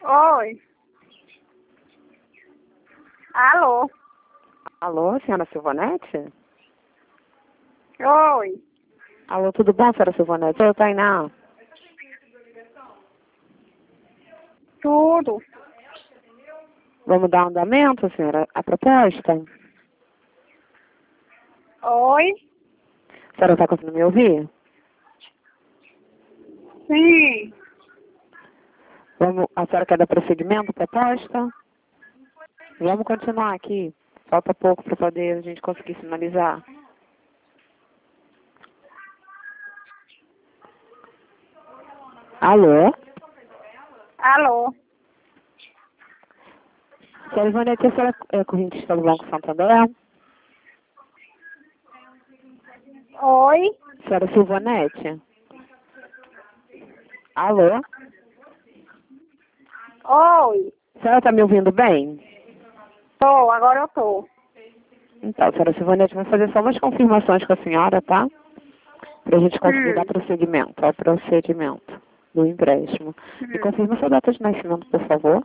Oi. Alô? Alô, senhora Silvanete? Oi. Alô, tudo bom, senhora Silvanete? Eu, Tainá. Tudo. Vamos dar andamento, senhora, a proposta? Oi. A senhora está conseguindo me ouvir? Sim. A senhora quer dar prosseguimento à proposta? Vamos continuar aqui. Falta pouco para poder a gente conseguir finalizar. Alô? Alô? Senhora Silvanete, a senhora é correntista do Banco Santander? Oi. Senhora Silvanete? Alô? Oi. A senhora está me ouvindo bem? Tô, agora eu tô. Então, senhora Silvanete, vou fazer só umas confirmações com a senhora, tá? Para a gente conseguir dar Hum. prosseguimento ao procedimento do empréstimo. Me Hum. confirma sua data de nascimento, por favor.